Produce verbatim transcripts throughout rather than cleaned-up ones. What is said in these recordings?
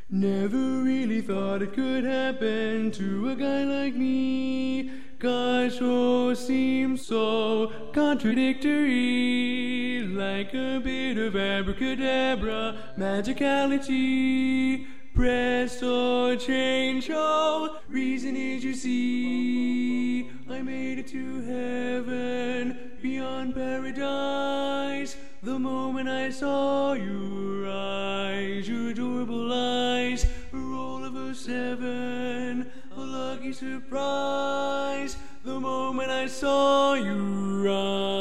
Never really thought it could happen to a guy like me. Gosh, oh, seems so contradictory, like a bit of abracadabra, magicality. Presto, change, oh, reason is you see, I made it to heaven, beyond paradise, the moment I saw your eyes, your adorable eyes, a roll of a seven, a lucky surprise, the moment I saw your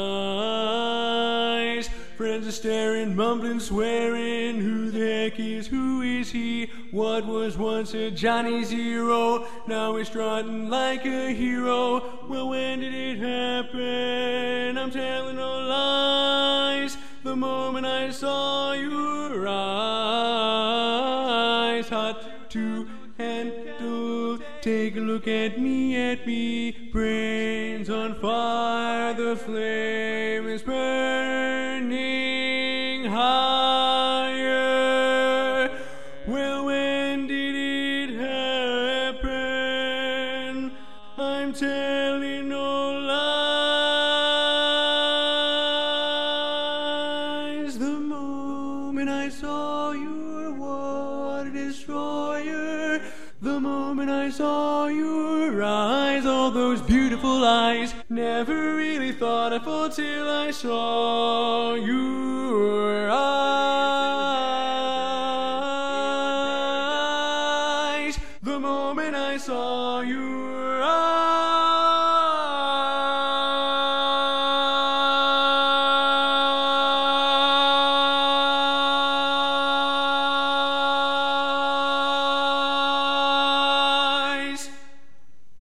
eyes. Friends are staring, mumbling, swearing, who the heck is, who is he? What was once a Johnny Zero, now he's strutting like a hero. Well, when did it happen? I'm telling no lies. The moment I saw your eyes, hot to handle. Take a look at me, at me, brains on fire, the flame is burning higher. Well, when did it happen? I'm telling no lies. The moment I saw you were water destroyer. The moment I saw your eyes, all those beautiful eyes. Never really thought I'd fall till I saw your eyes.